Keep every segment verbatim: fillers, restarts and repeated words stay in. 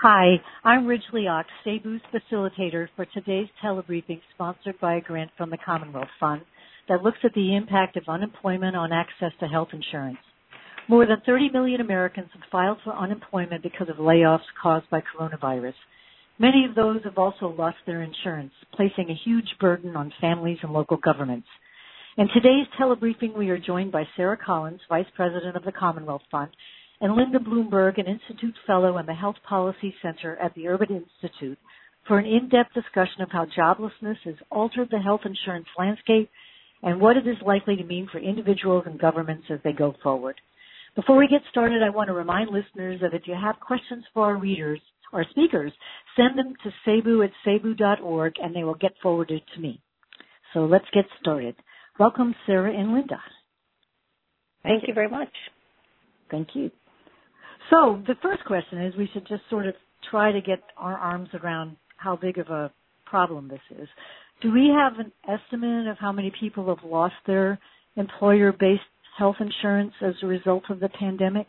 Hi, I'm Ridgely Ox, SABU's facilitator for today's telebriefing sponsored by a grant from the Commonwealth Fund that looks at the impact of unemployment on access to health insurance. More than thirty million Americans have filed for unemployment because of layoffs caused by coronavirus. Many of those have also lost their insurance, placing a huge burden on families and local governments. In today's telebriefing, we are joined by Sarah Collins, Vice President of the Commonwealth Fund, and Linda Bloomberg, an Institute Fellow in the Health Policy Center at the Urban Institute, for an in-depth discussion of how joblessness has altered the health insurance landscape and what it is likely to mean for individuals and governments as they go forward. Before we get started, I want to remind listeners that if you have questions for our readers or speakers, send them to sabu at sabu dot org and they will get forwarded to me. So let's get started. Welcome, Sarah and Linda. Thank you very much. Thank you. So the first question is we should just sort of try to get our arms around how big of a problem this is. Do we have an estimate of how many people have lost their employer-based health insurance as a result of the pandemic?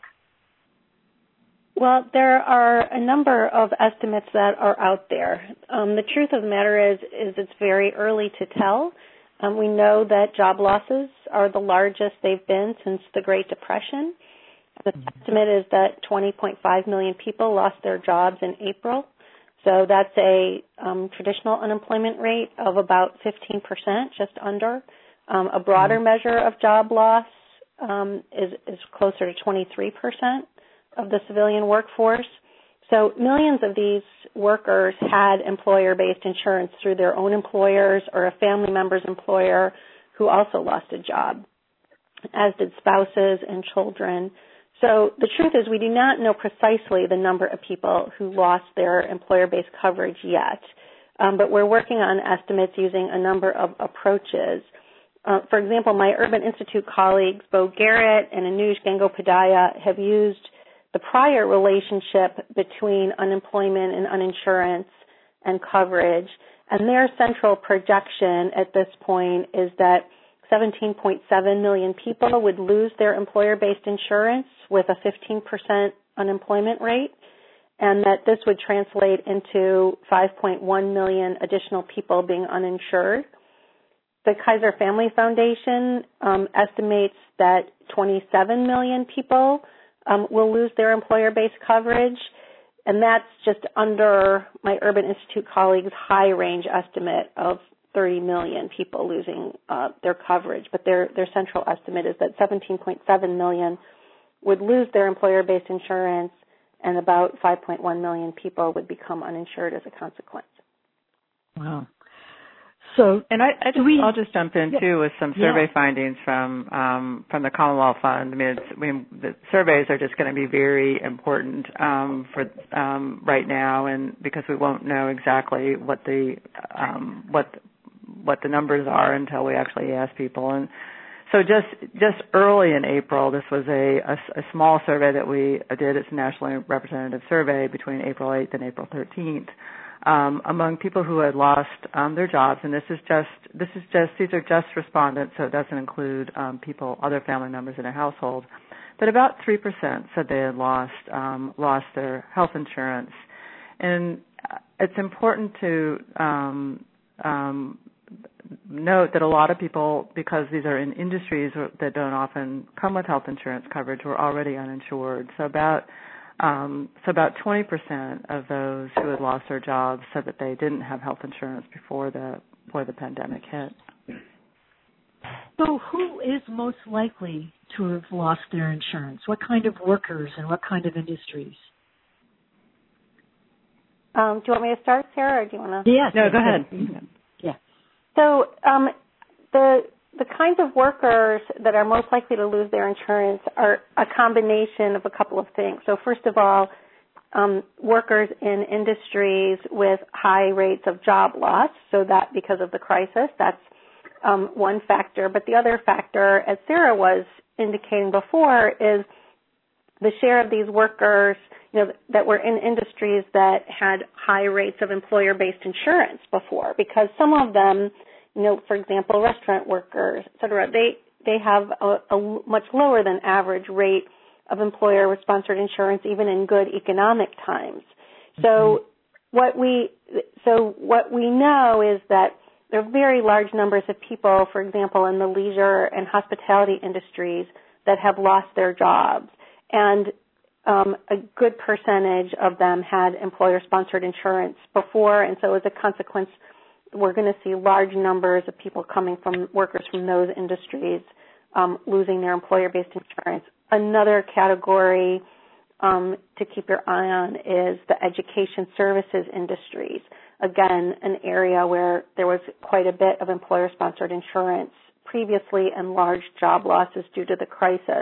Well, there are a number of estimates that are out there. Um, the truth of the matter is, is it's very early to tell. Um, we know that job losses are the largest they've been since the Great Depression. The estimate is that twenty point five million people lost their jobs in April. So that's a um, traditional unemployment rate of about fifteen percent, just under. Um, a broader measure of job loss um, is, is closer to twenty-three percent of the civilian workforce. So millions of these workers had employer-based insurance through their own employers or a family member's employer who also lost a job, as did spouses and children. So the truth is we do not know precisely the number of people who lost their employer-based coverage yet, um, but we're working on estimates using a number of approaches. Uh, for example, my Urban Institute colleagues, Bo Garrett and Anuj Gangopadhyay, have used the prior relationship between unemployment and uninsurance and coverage, and their central projection at this point is that seventeen point seven million people would lose their employer-based insurance with a fifteen percent unemployment rate, and that this would translate into five point one million additional people being uninsured. The Kaiser Family Foundation um, estimates that twenty-seven million people um, will lose their employer-based coverage, and that's just under my Urban Institute colleagues' high range estimate of thirty million people losing uh, their coverage, but their, their central estimate is that seventeen point seven million would lose their employer-based insurance and about five point one million people would become uninsured as a consequence. Wow. So, and I, I just, we, I'll just jump in, yeah, too, with some survey yeah. findings from um, from the Commonwealth Fund. I mean, it's, I mean, the surveys are just going to be very important um, for um, right now, and because we won't know exactly what the um, what what the numbers are until we actually ask people. And so just just early in April, this was a, a, a small survey that we did. It's a nationally representative survey between April eighth and April thirteenth um, among people who had lost um, their jobs. And this is just this is just these are just respondents, so it doesn't include um, people, other family members in a household. But about three percent said they had lost um, lost their health insurance. And it's important to um, um, note that a lot of people, because these are in industries that don't often come with health insurance coverage, were already uninsured. So about um, so about twenty percent of those who had lost their jobs said that they didn't have health insurance before the before the pandemic hit. So who is most likely to have lost their insurance? What kind of workers and what kind of industries? Um, do you want me to start, Sarah, or do you want to? Yes. No, go ahead. Yeah. So um, the the kinds of workers that are most likely to lose their insurance are a combination of a couple of things. So first of all, um, workers in industries with high rates of job loss, so that because of the crisis, that's um, one factor. But the other factor, as Sarah was indicating before, is the share of these workers, you know, that were in industries that had high rates of employer-based insurance before, because some of them, you know, for example, restaurant workers, et cetera, they, they have a, a much lower than average rate of employer-sponsored insurance even in good economic times. So mm-hmm. what we so what we know is that there are very large numbers of people, for example, in the leisure and hospitality industries that have lost their jobs. And um, a good percentage of them had employer-sponsored insurance before, and so as a consequence, we're going to see large numbers of people coming from workers from those industries um, losing their employer-based insurance. Another category um, to keep your eye on is the education services industries. Again, an area where there was quite a bit of employer-sponsored insurance previously and large job losses due to the crisis.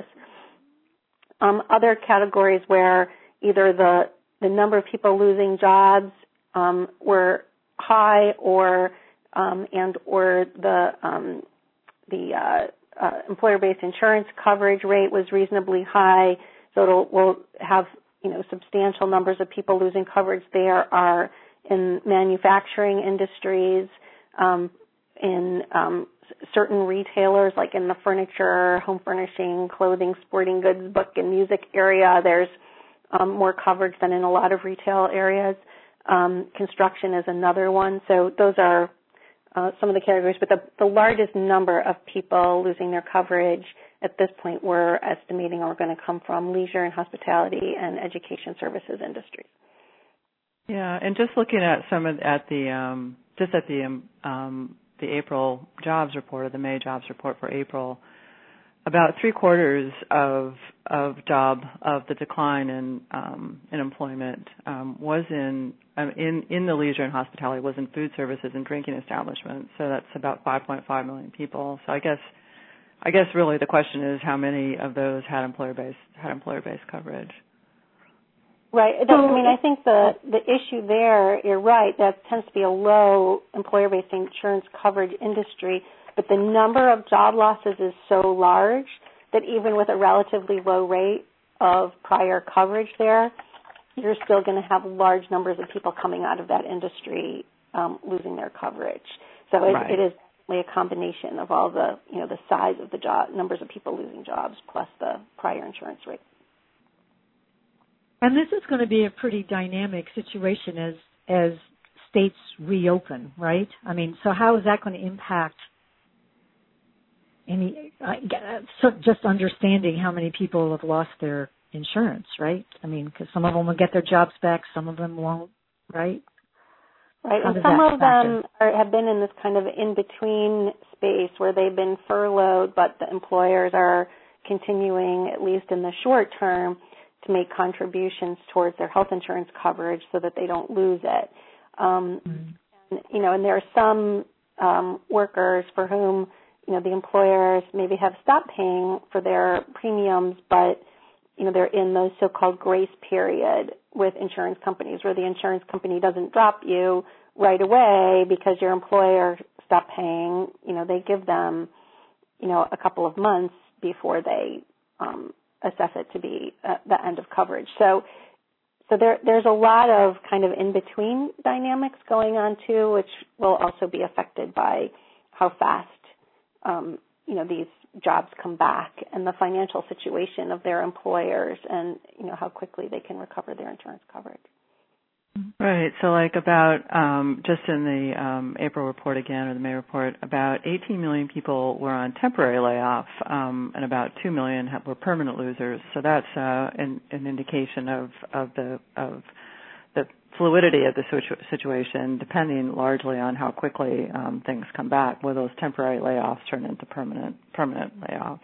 Um, other categories where either the, the number of people losing jobs um, were high or um, and or the um, the uh, uh, employer-based insurance coverage rate was reasonably high, so it'll will have you know substantial numbers of people losing coverage. There are in manufacturing industries, um, in um, certain retailers, like in the furniture, home furnishing, clothing, sporting goods, book, and music area, there's um, more coverage than in a lot of retail areas. Um, construction is another one. So those are uh, some of the categories. But the, the largest number of people losing their coverage at this point we're estimating are going to come from leisure and hospitality and education services industries. Yeah, and just looking at some of at the um, just at the um, the April jobs report, or the May jobs report for April, about three quarters of of job of the decline in um, in employment um, was in um, in in the leisure and hospitality, was in food services and drinking establishments. So that's about five point five million people. So I guess I guess really the question is how many of those had employer based had employer based coverage. Right. So, I mean, I think the, the issue there, you're right, that tends to be a low employer-based insurance coverage industry, but the number of job losses is so large that even with a relatively low rate of prior coverage there, you're still going to have large numbers of people coming out of that industry um, losing their coverage. So it, right. it is a combination of all the, you know, the size of the job, numbers of people losing jobs plus the prior insurance rate. And this is going to be a pretty dynamic situation as as states reopen, right? I mean, so how is that going to impact any? Uh, so just understanding how many people have lost their insurance, right? I mean, because some of them will get their jobs back, some of them won't, right? Right, how and some of them are, have been in this kind of in-between space where they've been furloughed, but the employers are continuing, at least in the short term, to make contributions towards their health insurance coverage so that they don't lose it. Um, mm-hmm. and, you know, and there are some um, workers for whom, you know, the employers maybe have stopped paying for their premiums, but, you know, they're in those so-called grace period with insurance companies where the insurance company doesn't drop you right away because your employer stopped paying. You know, they give them, you know, a couple of months before they um, assess it to be uh, the end of coverage. So, so there, there's a lot of kind of in-between dynamics going on too, which will also be affected by how fast, um, you know, these jobs come back and the financial situation of their employers and, you know, how quickly they can recover their insurance coverage. Right. So like about, um, just in the um, April report again, or the May report, about eighteen million people were on temporary layoff, um, and about two million have, were permanent losers. So that's uh, an, an indication of, of the of the fluidity of the situ- situation, depending largely on how quickly um, things come back. Will those temporary layoffs turn into permanent permanent layoffs?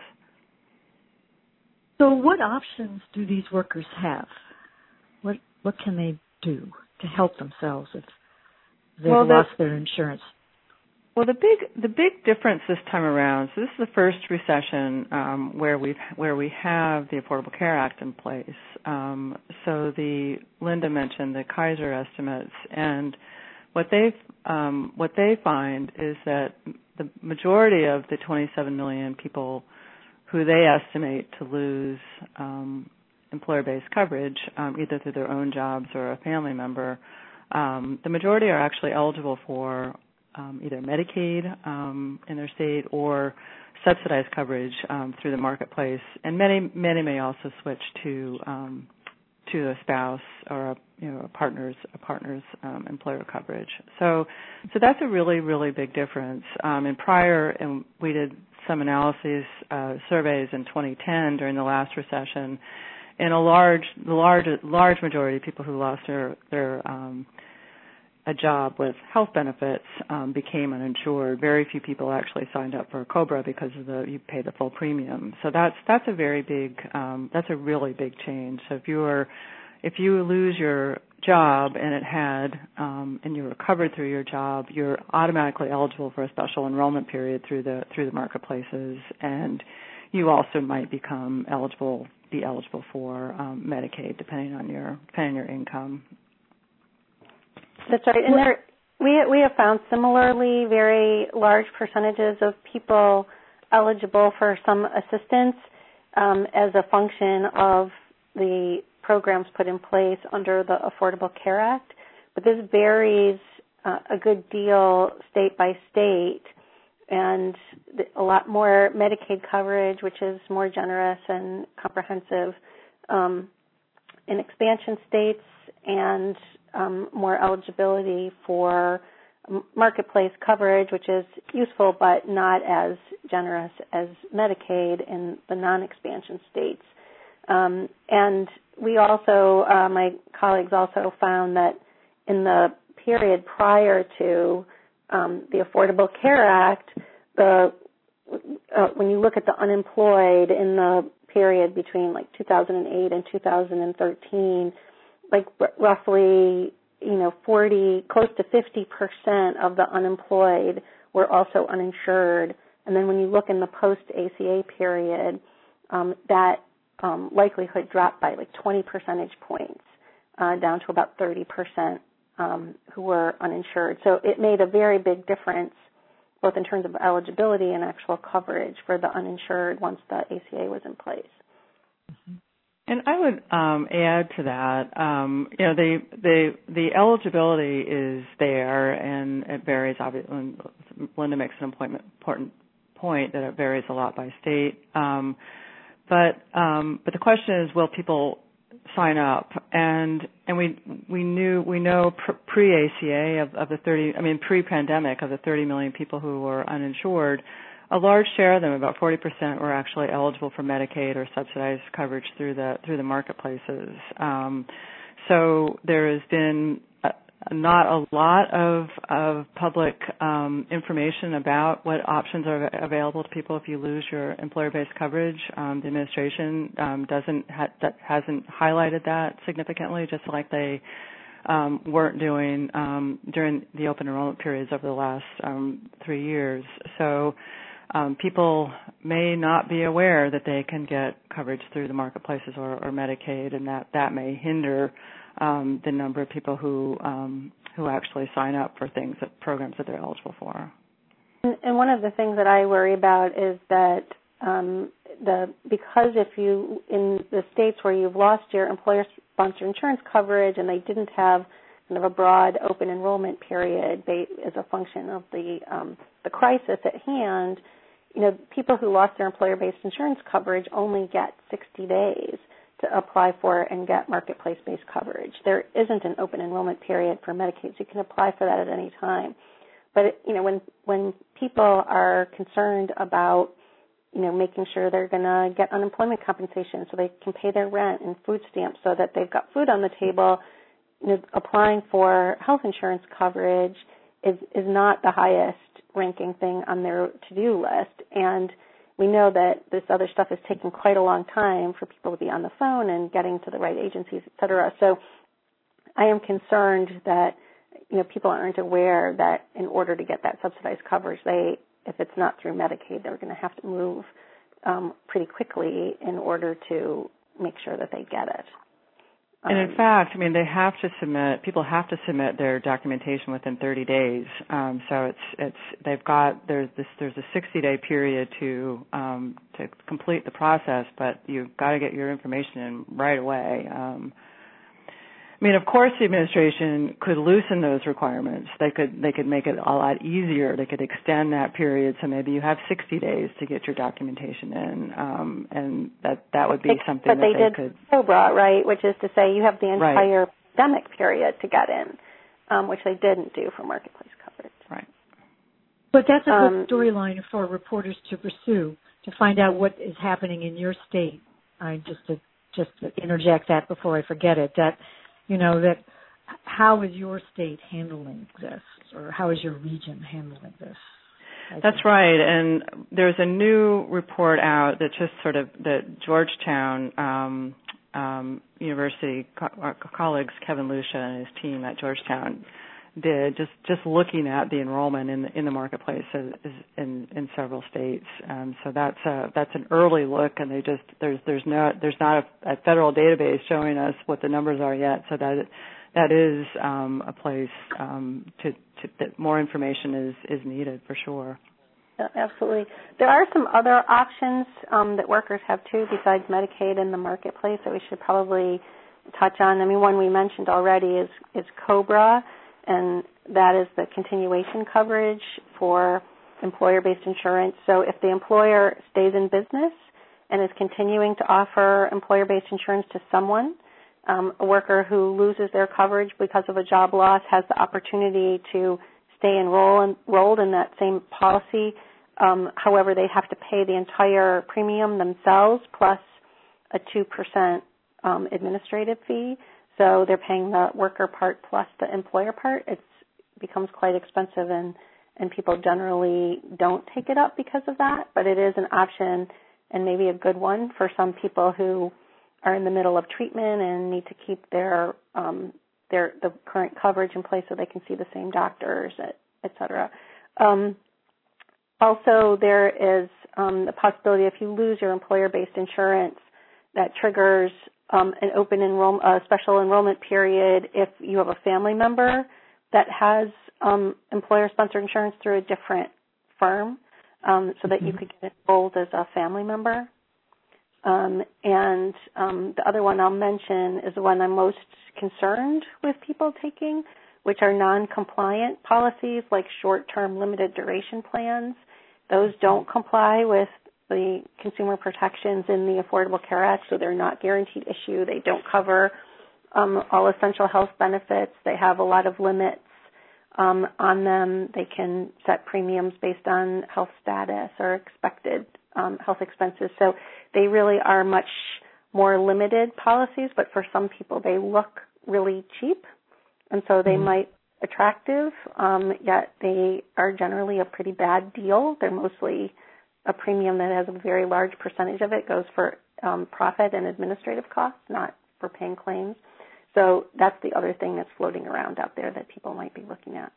So, what options do these workers have? What what can they do to help themselves if they've well, lost their insurance? Well, the big the big difference this time around. So this is the first recession um, where we where we have the Affordable Care Act in place. Um, so the Linda mentioned the Kaiser estimates, and what they um, what they find is that the majority of the twenty-seven million people who they estimate to lose um, employer-based coverage, um, either through their own jobs or a family member, um, the majority are actually eligible for um, either Medicaid um, in their state or subsidized coverage um, through the marketplace, and many many may also switch to um, to a spouse or a, you know, a partner's a partner's um, employer coverage. So, so that's a really really big difference. Um, and prior, and we did some analyses, uh, surveys in twenty ten during the last recession, and a large, the large, large majority of people who lost their their um, a job with health benefits um, became uninsured. Very few people actually signed up for a COBRA because of the you pay the full premium. So that's that's a very big um, that's a really big change. So if you were if you lose your job and it had um, and you were covered through your job, you're automatically eligible for a special enrollment period through the through the marketplaces, and you also might become eligible be eligible for um, Medicaid depending on your depending on your income. That's right. And there, we we have found similarly very large percentages of people eligible for some assistance um, as a function of the programs put in place under the Affordable Care Act. But this varies uh, a good deal state by state, and a lot more Medicaid coverage, which is more generous and comprehensive um, in expansion states, and Um, more eligibility for marketplace coverage, which is useful but not as generous as Medicaid in the non-expansion states. Um, and we also, uh, my colleagues also found that in the period prior to um, the Affordable Care Act, the uh, when you look at the unemployed in the period between like two thousand eight and two thousand thirteen, like r- roughly, you know, forty, close to fifty percent of the unemployed were also uninsured. And then when you look in the post-A C A period, um, that um, likelihood dropped by like twenty percentage points uh, down to about thirty percent um, who were uninsured. So it made a very big difference, both in terms of eligibility and actual coverage for the uninsured once the A C A was in place. Mm-hmm. And I would um, add to that, um, you know, the, the the eligibility is there, and it varies. Obviously, Linda makes an important point that it varies a lot by state. Um, but um, but the question is, will people sign up? And and we we knew we know pre-A C A of, of the thirty, I mean pre-pandemic of the thirty million people who were uninsured. A large share of them, about forty percent, were actually eligible for Medicaid or subsidized coverage through the through the marketplaces. Um, so there has been a, not a lot of of public um, information about what options are available to people if you lose your employer-based coverage. Um, the administration um, doesn't ha- that hasn't highlighted that significantly, just like they um, weren't doing um, during the open enrollment periods over the last um, three years. So. Um, people may not be aware that they can get coverage through the marketplaces or, or Medicaid, and that, that may hinder um, the number of people who um, who actually sign up for things, that programs that they're eligible for. And, and one of the things that I worry about is that um, the because if you in the states where you've lost your employer-sponsored insurance coverage and they didn't have kind of a broad open enrollment period as a function of the um, the crisis at hand. You know, people who lost their employer-based insurance coverage only get sixty days to apply for and get marketplace-based coverage. There isn't an open enrollment period for Medicaid, so you can apply for that at any time. But, you know, when when people are concerned about, you know, making sure they're going to get unemployment compensation so they can pay their rent and food stamps so that they've got food on the table, you know, applying for health insurance coverage is, is not the highest ranking thing on their to-do list. And we know that this other stuff is taking quite a long time for people to be on the phone and getting to the right agencies, et cetera. So I am concerned that, you know, people aren't aware that in order to get that subsidized coverage, they, if it's not through Medicaid, they're going to have to move um, pretty quickly in order to make sure that they get it. And in fact, I mean, they have to submit. People have to submit their documentation within thirty days. Um, so it's it's they've got there's this there's a sixty day period to um, to complete the process, but you've got to get your information in right away. Um, I mean, of course, the administration could loosen those requirements. They could they could make it a lot easier. They could extend that period, so maybe you have sixty days to get your documentation in, um, and that that would be they, something but that they, they did could. COBRA, right, which is to say you have the entire right. pandemic period to get in, um, which they didn't do for marketplace coverage. Right. But that's a good um, storyline for reporters to pursue to find out what is happening in your state. I just to just to interject that before I forget it. That you know that how is your state handling this, or how is your region handling this? That's right, and there's a new report out that just sort of that Georgetown um, um, University co- our colleagues Kevin Lucia and his team at Georgetown did, just just looking at the enrollment in the in the marketplace is, is in in several states. Um, so that's a that's an early look, and they just there's there's not there's not a, a federal database showing us what the numbers are yet. So that that is um, a place um, to, to that more information is is needed for sure. Yeah, absolutely. There are some other options um, that workers have too besides Medicaid in the marketplace that we should probably touch on. I mean, one we mentioned already is is COBRA. And that is the continuation coverage for employer-based insurance. So if the employer stays in business and is continuing to offer employer-based insurance to someone, um, a worker who loses their coverage because of a job loss has the opportunity to stay enroll, enrolled in that same policy. Um, however, they have to pay the entire premium themselves plus a two percent um, administrative fee. So they're paying the worker part plus the employer part. It becomes quite expensive, and, and people generally don't take it up because of that. But it is an option and maybe a good one for some people who are in the middle of treatment and need to keep their um, their the current coverage in place so they can see the same doctors, et, et cetera. Um, also, there is um, the possibility if you lose your employer-based insurance, that triggers Um, an open enroll, a special enrollment period if you have a family member that has um, employer-sponsored insurance through a different firm, um, so that mm-hmm. you could get enrolled as a family member. Um, and um, the other one I'll mention is the one I'm most concerned with people taking, which are non-compliant policies like short-term limited duration plans. Those don't comply with the consumer protections in the Affordable Care Act, so they're not guaranteed issue. They don't cover um, all essential health benefits. They have a lot of limits um, on them. They can set premiums based on health status or expected um, health expenses. So they really are much more limited policies, but for some people they look really cheap, and so they mm-hmm. might be attractive, um, yet they are generally a pretty bad deal. They're mostly a premium that has a very large percentage of it goes for um, profit and administrative costs, not for paying claims. So that's the other thing that's floating around out there that people might be looking at.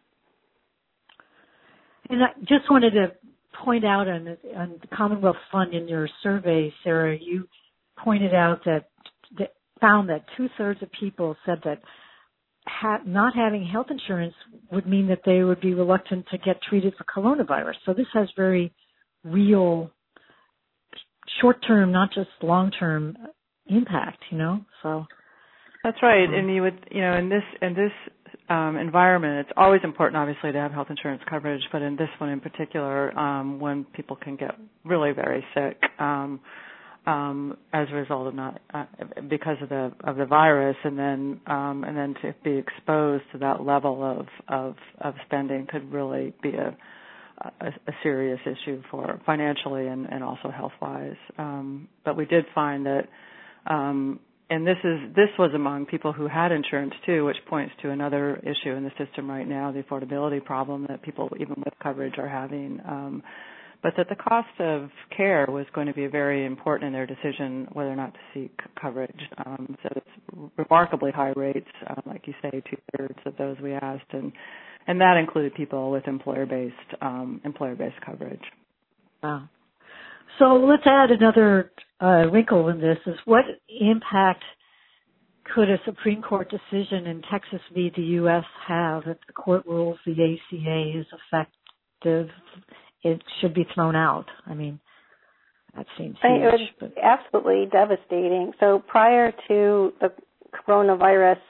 And I just wanted to point out on the, on the Commonwealth Fund in your survey, Sarah, you pointed out that, that found that two-thirds of people said that ha- not having health insurance would mean that they would be reluctant to get treated for coronavirus. So this has very real short-term, not just long-term impact, you know. So that's right. Um, and you would, you know, in this in this um, environment, it's always important, obviously, to have health insurance coverage. But in this one in particular, um, when people can get really very sick um, um, as a result of not uh, because of the of the virus, and then um, and then to be exposed to that level of of, of spending could really be a A, a serious issue for financially and, and also health-wise. Um, but we did find that, um, and this is this was among people who had insurance too, which points to another issue in the system right now, the affordability problem that people, even with coverage, are having. Um, but that the cost of care was going to be very important in their decision whether or not to seek coverage. Um, so it's remarkably high rates, uh, like you say, two-thirds of those we asked, and And that included people with employer-based um, employer-based coverage. Wow. So let's add another uh, wrinkle in this: is what impact could a Supreme Court decision in Texas v. the U S have if the court rules the A C A is effective? It should be thrown out. I mean, that seems huge. It would be absolutely devastating. So prior to the coronavirus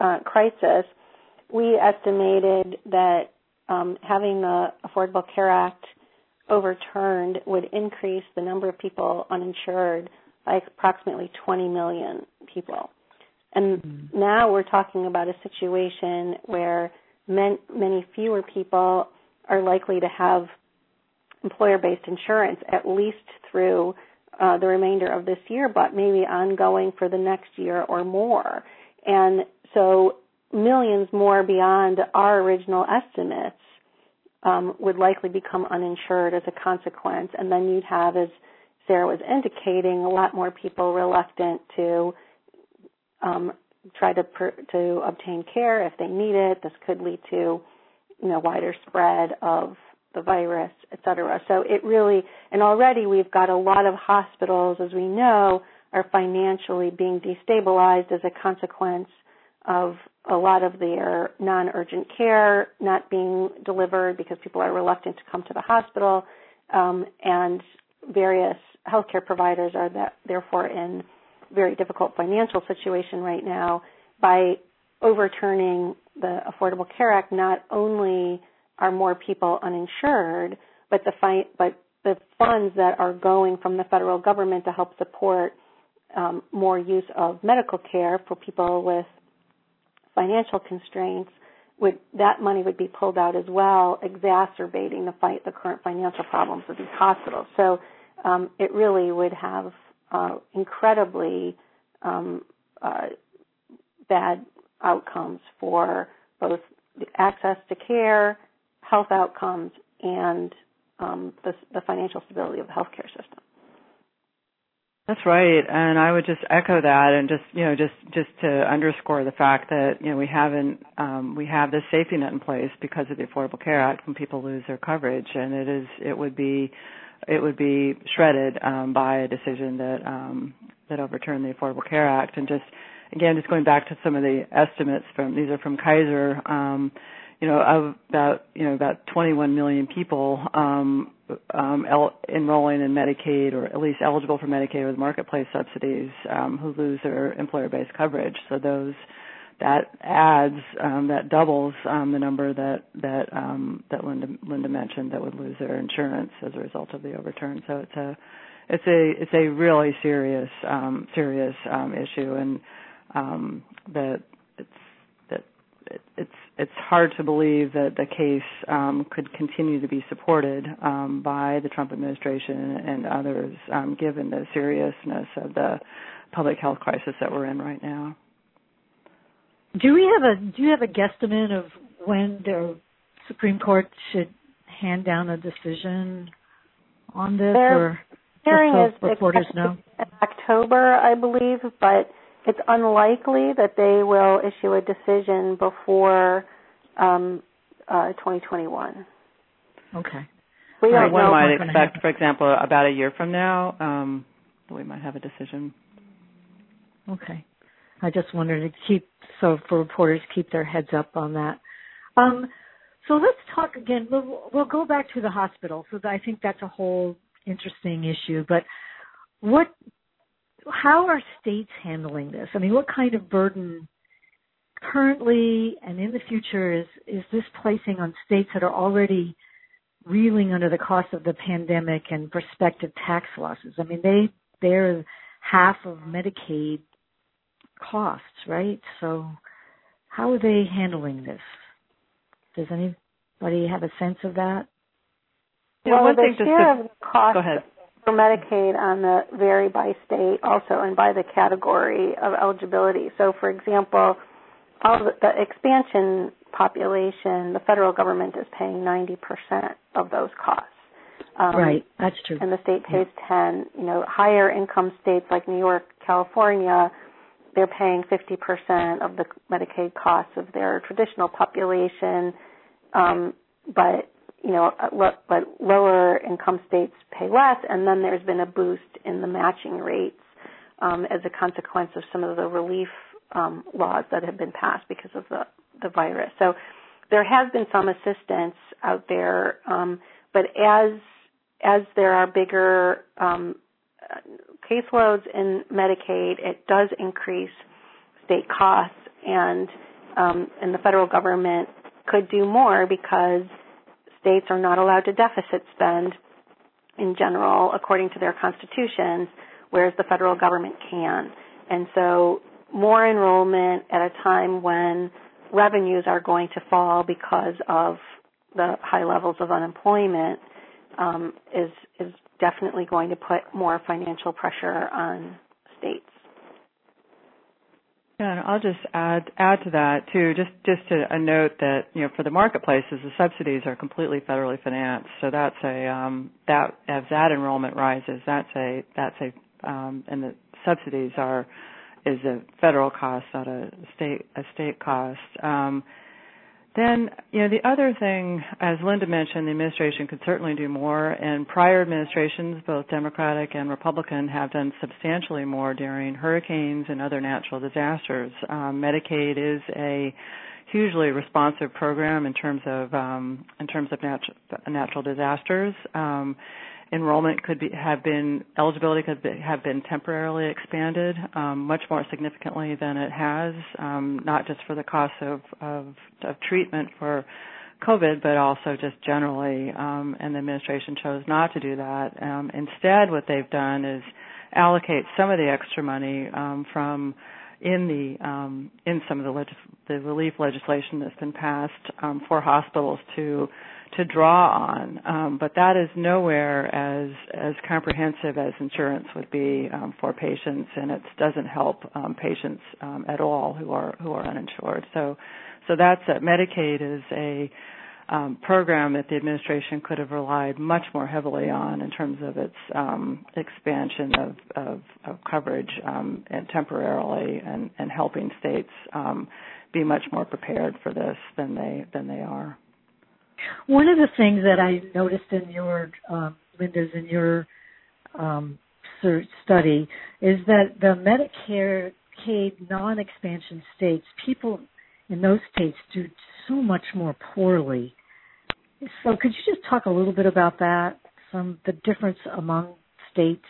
uh, crisis, we estimated that um, having the Affordable Care Act overturned would increase the number of people uninsured by approximately twenty million people. And mm-hmm. now we're talking about a situation where many, many fewer people are likely to have employer-based insurance, at least through uh, the remainder of this year, but maybe ongoing for the next year or more. And so millions more beyond our original estimates um, would likely become uninsured as a consequence. And then you'd have, as Sarah was indicating, a lot more people reluctant to um, try to per, to obtain care if they need it. This could lead to, you know, wider spread of the virus, et cetera. So it really, and already we've got a lot of hospitals, as we know, are financially being destabilized as a consequence of a lot of their non-urgent care not being delivered because people are reluctant to come to the hospital, um, and various healthcare providers are that, therefore in very difficult financial situation right now. By overturning the Affordable Care Act, not only are more people uninsured, but the fi- but the funds that are going from the federal government to help support um, more use of medical care for people with financial constraints, would that money would be pulled out as well, exacerbating the fight the current financial problems of these hospitals. So um, it really would have uh, incredibly um, uh, bad outcomes for both the access to care, health outcomes, and um, the, the financial stability of the healthcare system. That's right, and I would just echo that, and just you know, just just to underscore the fact that you know we haven't um, we have this safety net in place because of the Affordable Care Act when people lose their coverage, and it is it would be it would be shredded um, by a decision that um, that overturned the Affordable Care Act. And just again, just going back to some of the estimates from these are from Kaiser. Um, You know, of about you know about twenty-one million people um, um, el- enrolling in Medicaid, or at least eligible for Medicaid with marketplace subsidies, um, who lose their employer-based coverage. So those that adds um, that doubles um, the number that that um, that Linda, Linda mentioned that would lose their insurance as a result of the overturn. So it's a it's a it's a really serious um, serious um, issue, and um, that it's that it, it's it's hard to believe that the case um, could continue to be supported um, by the Trump administration and others, um, given the seriousness of the public health crisis that we're in right now. Do we have a do you have a guesstimate of when the Supreme Court should hand down a decision on this, Their or hearing just so is reporters know? In October, I believe, but it's unlikely that they will issue a decision before um, uh, twenty twenty-one. Okay. We right, don't one know might expect, for example, about a year from now, um, we might have a decision. Okay. I just wanted to keep, so for reporters, keep their heads up on that. Um, so let's talk again. We'll, we'll go back to the hospital. So I think that's a whole interesting issue. But what, how are states handling this? I mean, what kind of burden currently and in the future is, is this placing on states that are already reeling under the cost of the pandemic and prospective tax losses? I mean, they bear half of Medicaid costs, right? So how are they handling this? Does anybody have a sense of that? Yeah, well, one the thing just share to, of costs go ahead. for Medicaid on the vary by state also and by the category of eligibility. So, for example, all the, the expansion population, the federal government is paying ninety percent of those costs. Um, right, that's true. And the state pays yeah. ten. You know, higher income states like New York, California, they're paying fifty percent of the Medicaid costs of their traditional population, um, but you know, but lower income states pay less. And then there's been a boost in the matching rates um, as a consequence of some of the relief um, laws that have been passed because of the the virus. So there has been some assistance out there, um, but as as there are bigger um, caseloads in Medicaid, it does increase state costs, and um, and the federal government could do more because states are not allowed to deficit spend in general according to their constitutions, whereas the federal government can. And so more enrollment at a time when revenues are going to fall because of the high levels of unemployment um, is is definitely going to put more financial pressure on states. Yeah, and I'll just add add to that too. Just just to a note that you know for the marketplaces, the subsidies are completely federally financed. So that's a um, that as that enrollment rises, that's a that's a um, and the subsidies are is a federal cost, not a state a state cost. Um, Then, you know, the other thing, as Linda mentioned, the administration could certainly do more, and prior administrations, both Democratic and Republican, have done substantially more during hurricanes and other natural disasters. Um, Medicaid is a hugely responsive program in terms of um, in terms of natural, natural disasters. Um, enrollment could be, have been eligibility could be, have been temporarily expanded um, much more significantly than it has, um, not just for the cost of, of, of treatment for COVID, but also just generally. Um, and the administration chose not to do that. Um, instead, what they've done is allocate some of the extra money um, from in the um, in some of the, legis- the relief legislation that's been passed um, for hospitals to to draw on, um, but that is nowhere as as comprehensive as insurance would be um, for patients, and it doesn't help um, patients um, at all who are who are uninsured. So, so that's it. Medicaid is a um, program that the administration could have relied much more heavily on in terms of its um, expansion of, of, of coverage um, and temporarily, and, and helping states um, be much more prepared for this than they than they are. One of the things that I noticed in your, um, Linda's, in your um, study is that the Medicaid non-expansion states, people in those states do so much more poorly. So could you just talk a little bit about that, some the difference among states?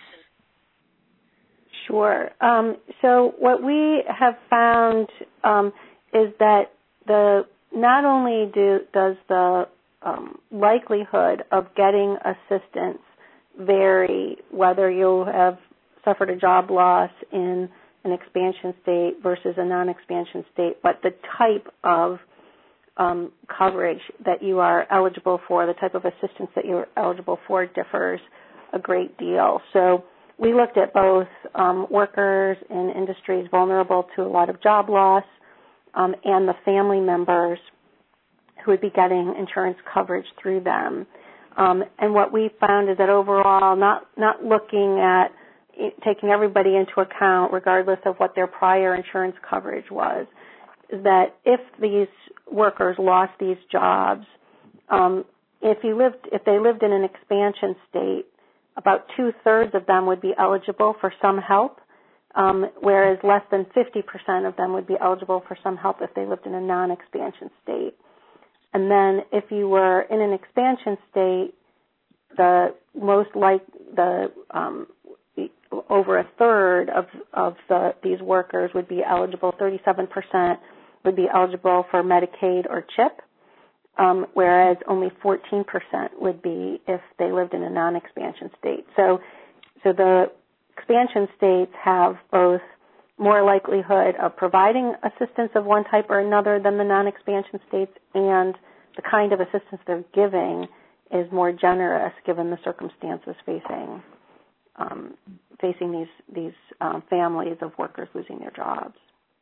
Sure. Um, so what we have found um, is that the not only do, does the um, likelihood of getting assistance vary whether you have suffered a job loss in an expansion state versus a non-expansion state, but the type of um, coverage that you are eligible for, the type of assistance that you are eligible for differs a great deal. So we looked at both um, workers in industries vulnerable to a lot of job loss um, and the family members who would be getting insurance coverage through them. Um, and what we found is that overall, not, not looking at taking everybody into account regardless of what their prior insurance coverage was, is that if these workers lost these jobs, um, if you lived, if they lived in an expansion state, about two-thirds of them would be eligible for some help, um, whereas less than fifty percent of them would be eligible for some help if they lived in a non-expansion state. And then if you were in an expansion state, the most like the um, over a third of of the, these workers would be eligible. thirty-seven percent would be eligible for Medicaid or CHIP, um, whereas only fourteen percent would be if they lived in a non-expansion state. So, so the expansion states have both more likelihood of providing assistance of one type or another than the non-expansion states, and the kind of assistance they're giving is more generous given the circumstances facing um, facing these these um, families of workers losing their jobs.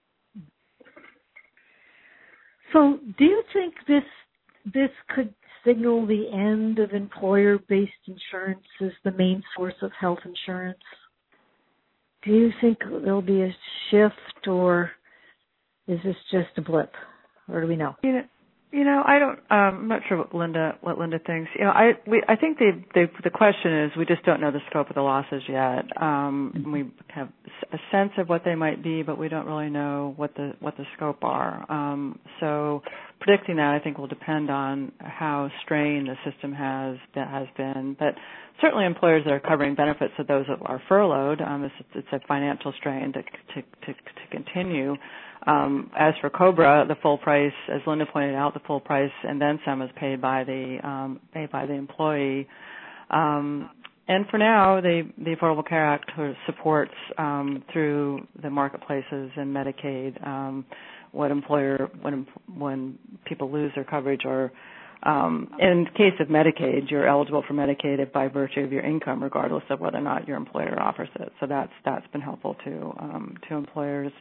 So, do you think this this could signal the end of employer-based insurance as the main source of health insurance? Do you think there'll be a shift, or is this just a blip, or do we know? You know, you know, I don't. Um, I'm not sure what Linda what Linda thinks. You know, I we I think the the the question is we just don't know the scope of the losses yet. Um, mm-hmm. We have a sense of what they might be, but we don't really know what the what the scope are. Um, so predicting that, I think, will depend on how strained the system has that has been. But certainly, employers that are covering benefits of those that are furloughed, um, it's, it's a financial strain to to to, to continue. Um, as for COBRA, the full price, as Linda pointed out, the full price and then some is paid by the um, paid by the employee. Um, And for now, the, the Affordable Care Act supports um, through the marketplaces and Medicaid um, what employer when when people lose their coverage, or um, in the case of Medicaid, you're eligible for Medicaid by virtue of your income, regardless of whether or not your employer offers it. So that's that's been helpful to um, to employers.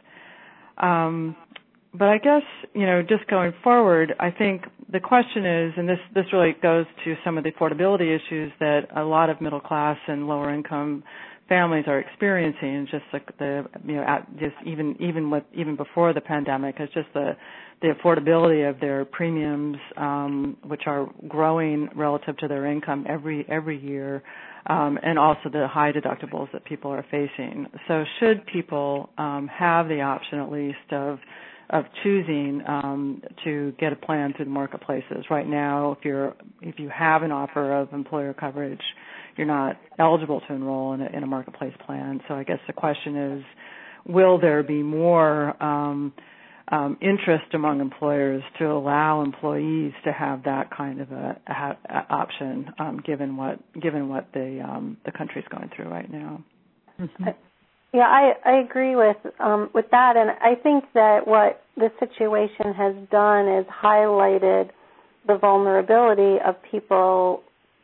Um, But I guess, you know, just going forward, I think the question is, and this, this really goes to some of the affordability issues that a lot of middle class and lower income families are experiencing, just like the, you know, at just even, even with, even before the pandemic, it's just the, the affordability of their premiums, um, which are growing relative to their income every, every year, um, and also the high deductibles that people are facing. So should people, um, have the option at least of, of choosing um, to get a plan through the marketplaces. Right now, if you're if you have an offer of employer coverage, you're not eligible to enroll in a, in a marketplace plan. So I guess the question is, will there be more um, um, interest among employers to allow employees to have that kind of a, a, a option, um, given what given what the um, the country's going through right now? Mm-hmm. Yeah, I, I agree with um, with that, and I think that what this situation has done is highlighted the vulnerability of people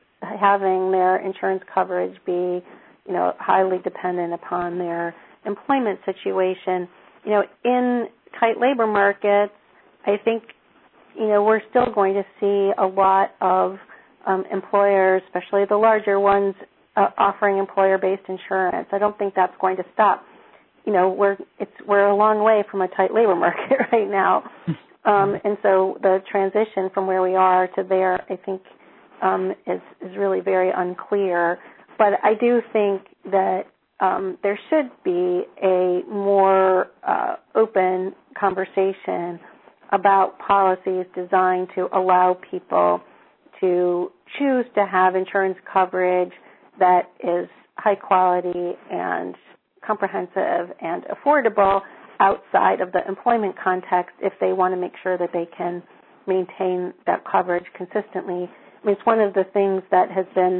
having their insurance coverage be, you know, highly dependent upon their employment situation. You know, in tight labor markets, I think, you know, we're still going to see a lot of um, employers, especially the larger ones, Uh, offering employer-based insurance. I don't think that's going to stop. You know, we're it's we're a long way from a tight labor market right now, um, and so the transition from where we are to there, I think, um, is is really very unclear. But I do think that um, there should be a more uh, open conversation about policies designed to allow people to choose to have insurance coverage that is high quality and comprehensive and affordable outside of the employment context if they want to make sure that they can maintain that coverage consistently. I mean, it's one of the things that has been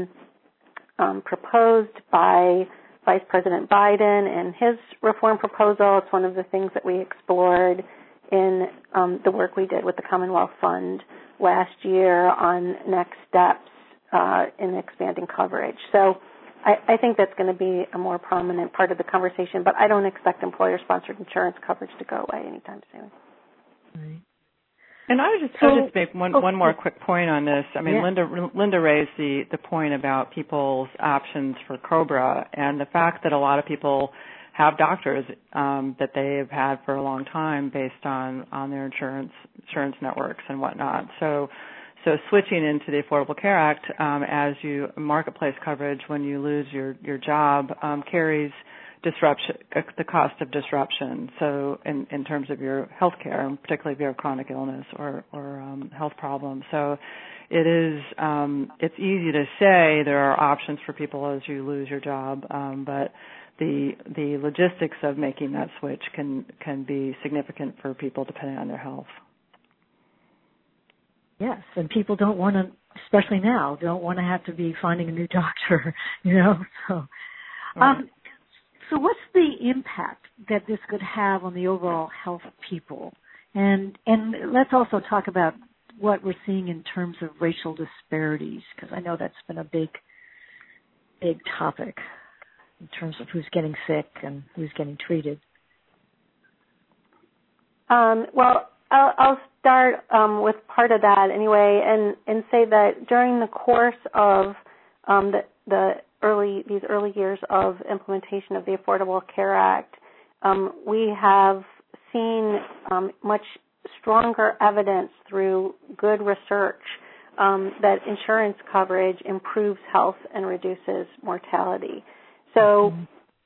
um, proposed by Vice President Biden in his reform proposal. It's one of the things that we explored in um, the work we did with the Commonwealth Fund last year on next steps Uh, in expanding coverage. So I, I think that's going to be a more prominent part of the conversation, but I don't expect employer-sponsored insurance coverage to go away anytime soon. Right. And I would just, so, I would just make one, oh, one more quick point on this. I mean, yeah. Linda Linda raised the, the point about people's options for COBRA and the fact that a lot of people have doctors um, that they have had for a long time based on, on their insurance insurance networks and whatnot. So So switching into the Affordable Care Act um, as you marketplace coverage when you lose your, your job um, carries disruption, the cost of disruption. So in, in terms of your health care, and particularly if you have chronic illness or, or um, health problems. So it is um, it's easy to say there are options for people as you lose your job, um, but the the logistics of making that switch can can be significant for people depending on their health. Yes, and people don't want to, especially now, don't want to have to be finding a new doctor, you know. So, right. um, so what's the impact that this could have on the overall health of people? And and let's also talk about what we're seeing in terms of racial disparities, because I know that's been a big, big topic in terms of who's getting sick and who's getting treated. Um, well, I'll, I'll start um, with part of that anyway, and, and say that during the course of um, the, the early these early years of implementation of the Affordable Care Act, um, we have seen um, much stronger evidence through good research um, that insurance coverage improves health and reduces mortality. So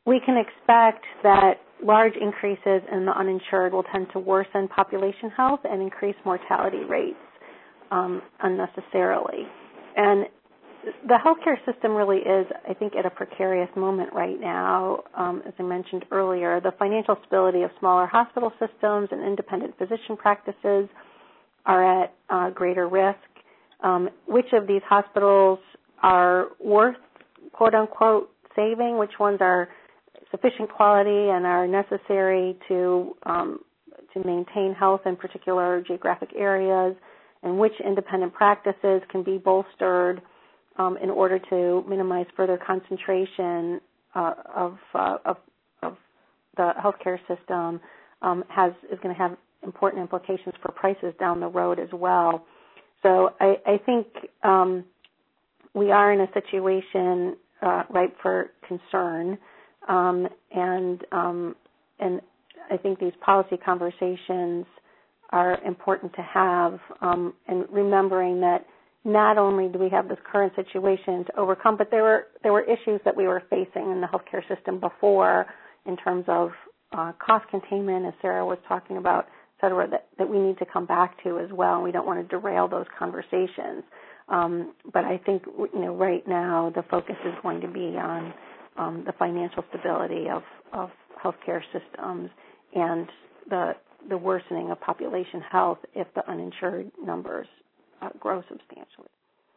we can expect that large increases in the uninsured will tend to worsen population health and increase mortality rates um, unnecessarily. And the healthcare system really is, I think, at a precarious moment right now. Um, as I mentioned earlier, the financial stability of smaller hospital systems and independent physician practices are at uh, greater risk. Um, which of these hospitals are worth, quote unquote, saving? Which ones are sufficient quality and are necessary to um, to maintain health in particular geographic areas? And which independent practices can be bolstered Um, in order to minimize further concentration uh, of, uh, of of the healthcare system, um, has is going to have important implications for prices down the road as well. So I, I think um, we are in a situation uh, ripe for concern, um, and um, and I think these policy conversations are important to have, um, and remembering that not only do we have this current situation to overcome, but there were there were issues that we were facing in the healthcare system before in terms of uh, cost containment, as Sarah was talking about, et cetera, that, that we need to come back to as well, and we don't want to derail those conversations. Um, but I think, you know, right now the focus is going to be on um, the financial stability of, of healthcare systems and the the worsening of population health if the uninsured numbers Uh, grow substantially.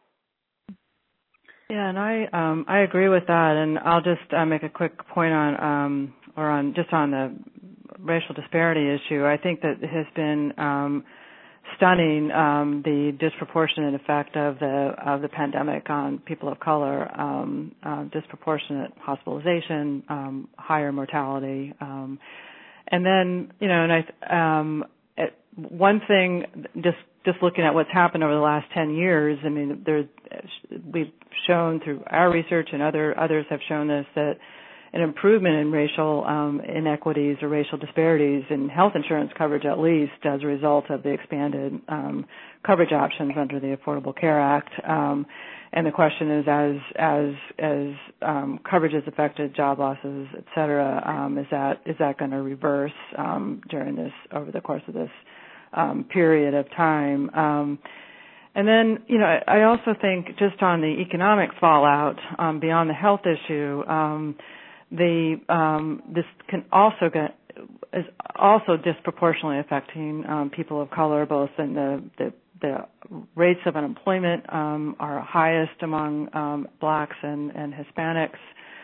Yeah, and I um, I agree with that, and I'll just uh, make a quick point on um, or on just on the racial disparity issue. I think that it has been um, stunning um, the disproportionate effect of the of the pandemic on people of color, um, uh, disproportionate hospitalization, um, higher mortality, um, and then you know, and I um, it, one thing just. Just looking at what's happened over the last ten years, I mean, there, we've shown through our research and other others have shown this, that an improvement in racial um, inequities or racial disparities in health insurance coverage, at least as a result of the expanded um, coverage options under the Affordable Care Act. Um, and the question is, as as as um, coverage has affected job losses, et cetera, um, is that is that going to reverse um, during this over the course of this Um, period of time. Um, and then, you know, I, I also think just on the economic fallout um, beyond the health issue, um, the um, this can also get is also disproportionately affecting um, people of color, both in the the, the rates of unemployment um, are highest among um, blacks and, and Hispanics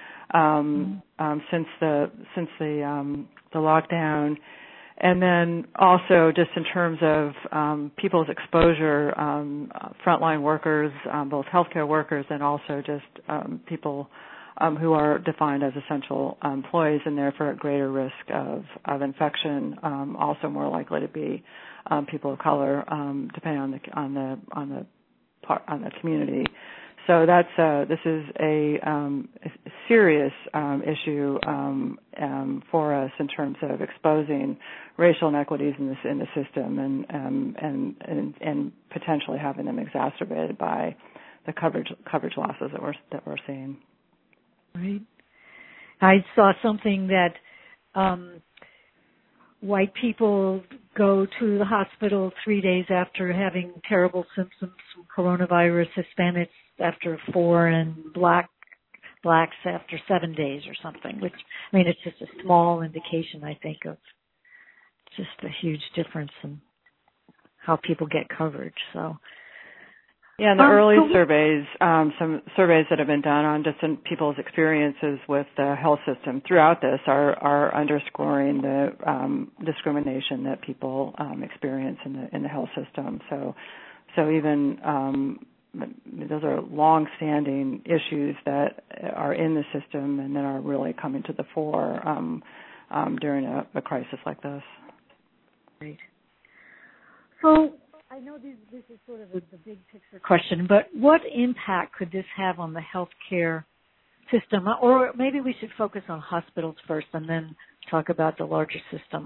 um, mm-hmm. um, since the since the um, the lockdown. And then also just in terms of um, people's exposure, um, frontline workers, um, both healthcare workers and also just um, people um, who are defined as essential employees and therefore at greater risk of, of infection, um, also more likely to be um, people of color, um, depending on the on the on the part, on the community. So that's uh, this is a, um, a serious um, issue um, um, for us in terms of exposing racial inequities in this in the system and um, and, and and potentially having them exacerbated by the coverage coverage losses that we're that we're seeing. Right. I saw something that um, white people go to the hospital three days after having terrible symptoms from coronavirus. Hispanics after four, and black blacks after seven days or something. Which, I mean, it's just a small indication, I think, of just a huge difference in how people get coverage. So, yeah, in the um, early so surveys, um, some surveys that have been done on just in people's experiences with the health system throughout this are, are underscoring the um, discrimination that people um, experience in the in the health system. So, so even um, those are long-standing issues that are in the system and that are really coming to the fore um, um, during a, a crisis like this. Right. So I know this, this is sort of a, the big picture question, but what impact could this have on the healthcare system? Or maybe we should focus on hospitals first and then talk about the larger system.